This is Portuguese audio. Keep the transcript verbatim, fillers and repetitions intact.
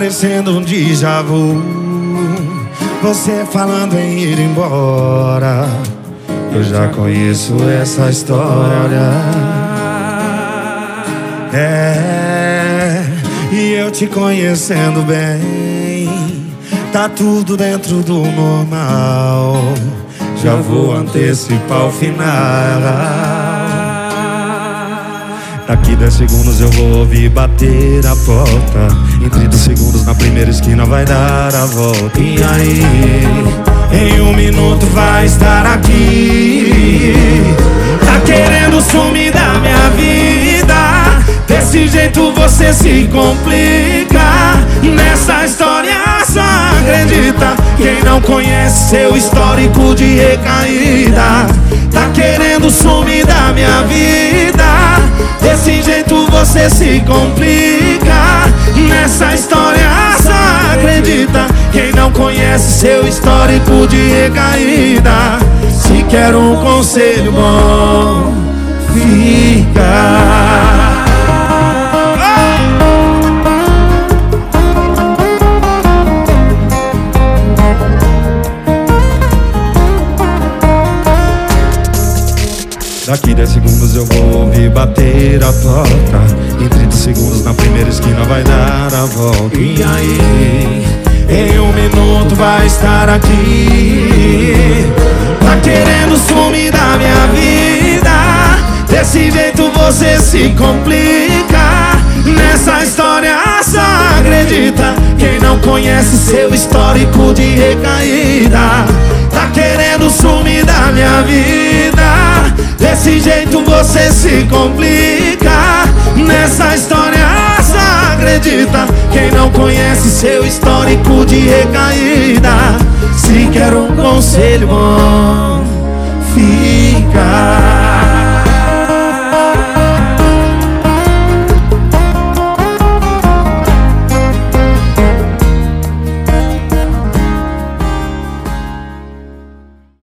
parecendo um déjà vu. Você falando em ir embora, eu já conheço essa história. É, e eu te conhecendo bem, tá tudo dentro do normal. Já vou antecipar o final. Daqui dez segundos eu vou ouvir bater a porta. Em trinta segundos na primeira esquina vai dar a volta. E aí, em um minuto vai estar aqui. Tá querendo sumir da minha vida. Desse jeito você se complica. Nessa história só acredita quem não conhece seu histórico de recaída. Tá querendo sumir da minha vida. Desse jeito você se complica. Nessa história só acredita quem não conhece seu histórico de recaída. Se quer um conselho bom, fica. Daqui dez segundos eu vou ouvir bater a porta. Em trinta segundos na primeira esquina vai dar a volta. E aí, em um minuto vai estar aqui. Tá querendo sumir da minha vida. Desse jeito você se complica. Nessa história só acredita quem não conhece seu histórico de recaída. Tá querendo sumir da minha vida. Desse jeito você se complica. Nessa história só acredita quem não conhece seu histórico de recaída. Se quer um conselho bom, fica.